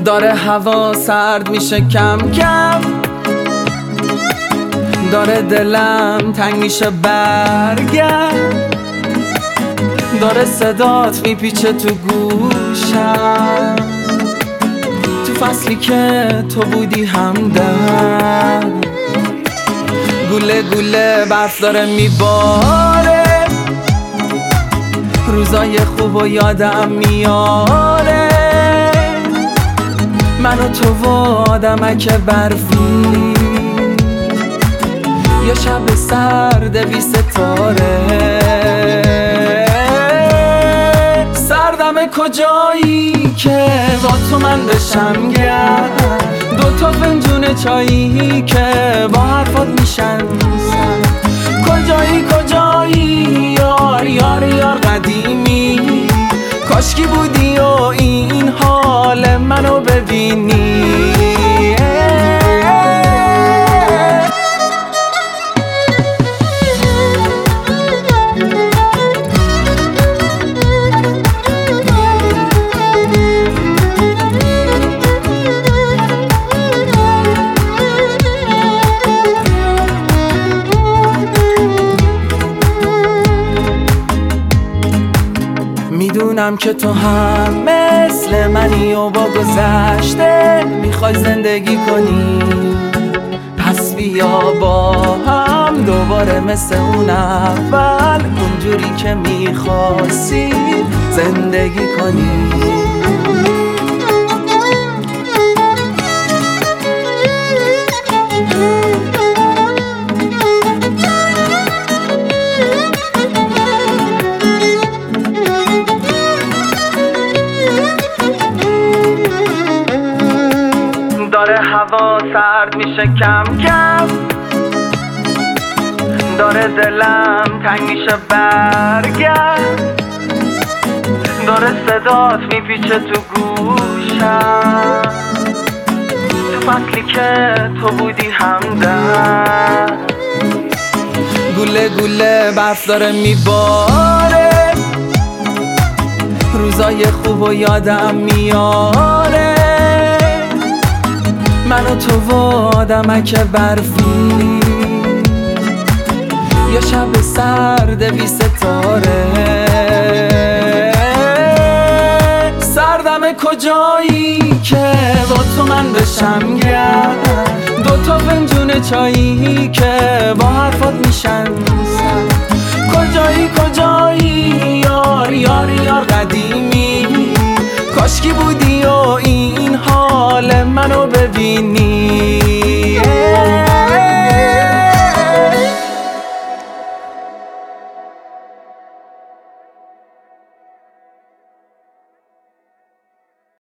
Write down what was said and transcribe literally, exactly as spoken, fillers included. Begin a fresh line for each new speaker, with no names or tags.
داره هوا سرد میشه کم کم، داره دلم تنگ میشه برگرد، داره صدات میپیچه تو گوشم، تو فصلی که تو بودی همدم. گوله گوله برف داره میباره، روزای خوب و یادم میاره، من و تو و آدمک برفی، یه شب سرد بی ستاره. سردم کجایی که با تو من بشم گرم، دوتا فنجون چایی که با حرفات میشن سر. کجایی کجایی یار یار یار قدیمی، کاشکی بودی و این حال منو ببینی. میدونم که تو هم مثل منی و با گذشته میخوای زندگی کنی، پس بیا با هم دوباره مثل اون اول، اونجوری که میخواستی زندگی کنی. داره هوا سرد میشه کم کم، داره دلم تنگ میشه برگرد، داره صدات میپیچه تو گوشم، تو فصلی که تو بودی همدم. گوله گوله برف داره میباره، روزای خوب و یادم میاره، من و تو و آدمک برفی، یه شب سرد بی ستاره. سردم کجایی که با تو من بشم گرم، دوتا فنجون چایی که با حرفات میشن سر. کجایی کجایی یار یار یار قدیم